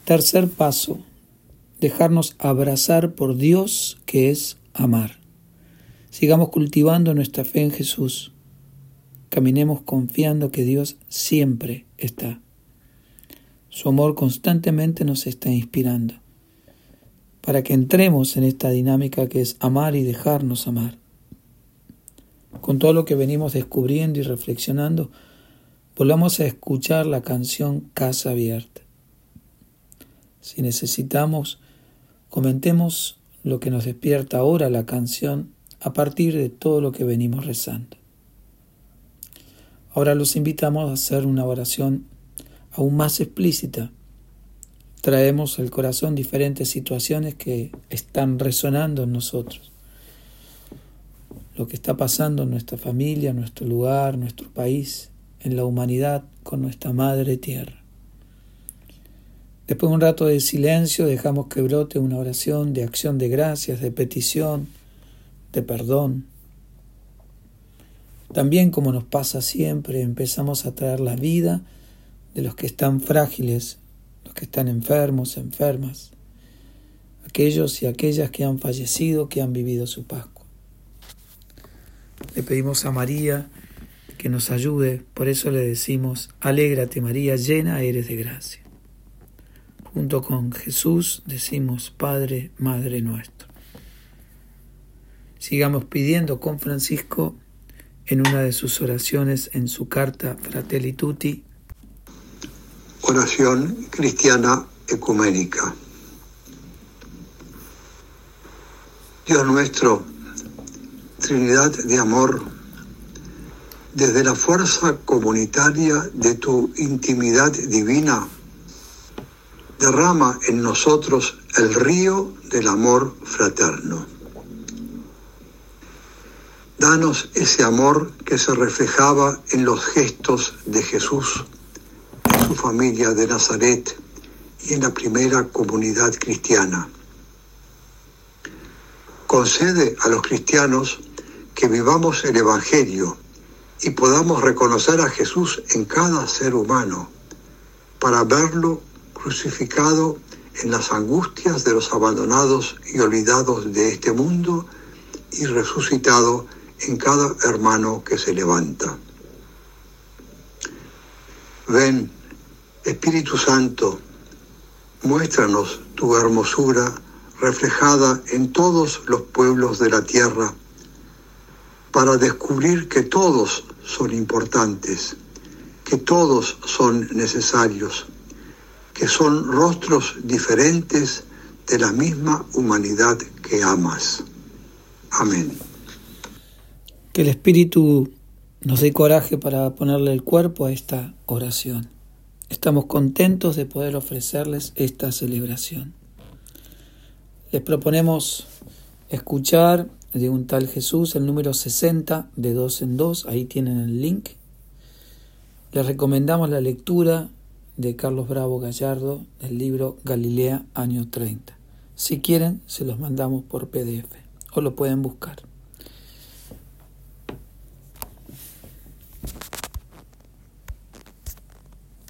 Tercer paso, dejarnos abrazar por Dios, que es amar. Sigamos cultivando nuestra fe en Jesús. Caminemos confiando que Dios siempre está. Su amor constantemente nos está inspirando para que entremos en esta dinámica que es amar y dejarnos amar. Con todo lo que venimos descubriendo y reflexionando, volvamos a escuchar la canción Casa Abierta. Si necesitamos, comentemos lo que nos despierta ahora la canción a partir de todo lo que venimos rezando. Ahora los invitamos a hacer una oración aún más explícita. Traemos al corazón diferentes situaciones que están resonando en nosotros. Lo que está pasando en nuestra familia, en nuestro lugar, en nuestro país, en la humanidad, con nuestra Madre Tierra. Después de un rato de silencio, dejamos que brote una oración de acción de gracias, de petición, de perdón. También, como nos pasa siempre, empezamos a traer la vida de los que están frágiles, los que están enfermos, enfermas, aquellos y aquellas que han fallecido, que han vivido su Pascua. Le pedimos a María que nos ayude, por eso le decimos: alégrate María, llena eres de gracia. Junto con Jesús decimos: Padre, Madre nuestro. Sigamos pidiendo con Francisco en una de sus oraciones en su carta Fratelli Tutti. Oración cristiana ecuménica. Dios nuestro, Trinidad de amor, desde la fuerza comunitaria de tu intimidad divina, derrama en nosotros el río del amor fraterno. Danos ese amor que se reflejaba en los gestos de Jesús, en su familia de Nazaret y en la primera comunidad cristiana. Concede a los cristianos que vivamos el Evangelio y podamos reconocer a Jesús en cada ser humano, para verlo crucificado en las angustias de los abandonados y olvidados de este mundo y resucitado en cada hermano que se levanta. Ven, Espíritu Santo, muéstranos tu hermosura reflejada en todos los pueblos de la tierra, para descubrir que todos son importantes, que todos son necesarios, que son rostros diferentes de la misma humanidad que amas. Amén. Que el Espíritu nos dé coraje para ponerle el cuerpo a esta oración. Estamos contentos de poder ofrecerles esta celebración. Les proponemos escuchar de un tal Jesús el número 60 de 2 en 2, ahí tienen el link. Les recomendamos la lectura de Carlos Bravo Gallardo del libro Galilea, año 30. Si quieren, se los mandamos por PDF o lo pueden buscar.